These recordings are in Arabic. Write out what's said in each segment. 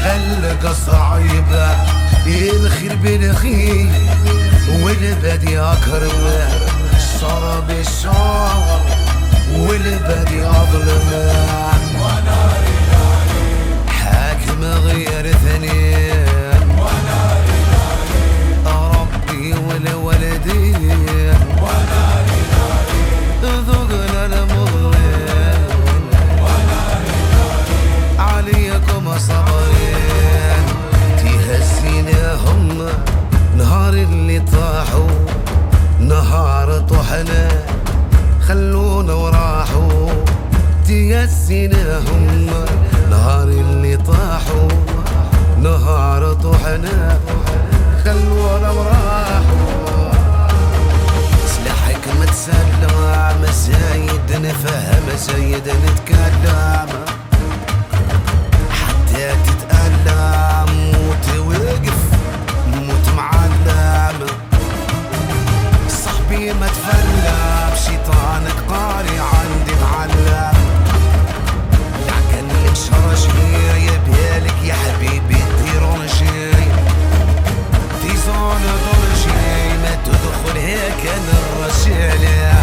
خلق صعيبة الخير بالخير والبادي أكرم الشر بالشر والبادي أظلم حاكم غير ثاني ربي والوالدين ذقنا المظلم عليكم صبرين تهزيناهم نهار اللي طاحوا نهار طحنا خلونا وراحوا تهزيناهم نهار اللي طاحوا نهار طحنا خلونا وراحوا سلاحك متسلم مسايد نفهم مسايد نتكلم حتى تتألم وتوقف موت معلم صاحبي ما تفلم شيطانك قاري عندي معلم كان لك شرشير يا بالك يا حبيبي تيرونجي تيزون دونجي ما تدخل هيك انا الرجالة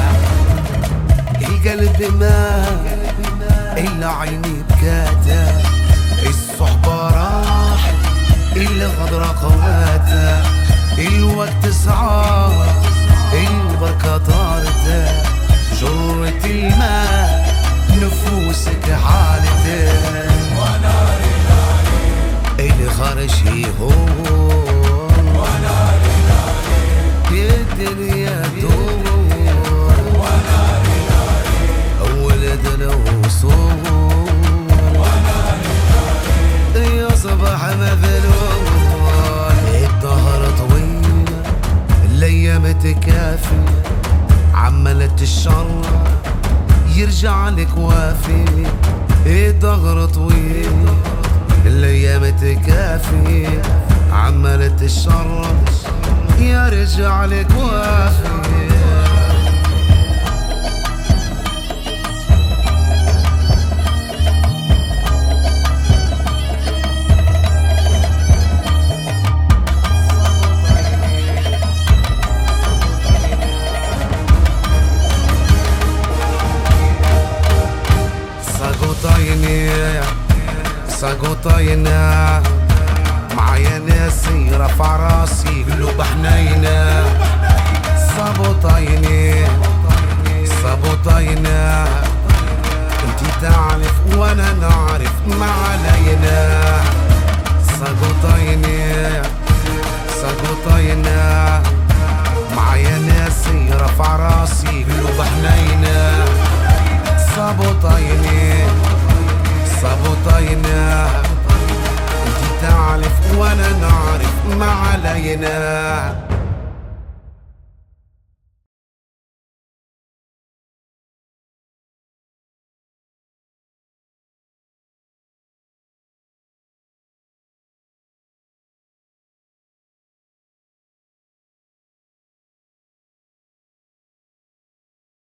القلب ما الا عيني بكاته الصحبة راح الغدرة قواته الوقت صعب البركة طارته جرة الماء نفوسك حالته اللي خرج هون الدنيا دور ولد له صور يا صباح مذلول الظهر طويل الايام تكافي عملت الشر يرجع لك وافي الظهر طويل الايام تكافي عملت الشر يرجع لك وافي ساقوطاينا معايا ناسي رفع راسي قلوب حنينة صابوطاينا انتي تعرف وانا نعرف ما علينا ساقوطاينا معايا ناسي رفع راسي قلوب حنينة صابوطاينا انتي تعرف وانا نعرف ما علينا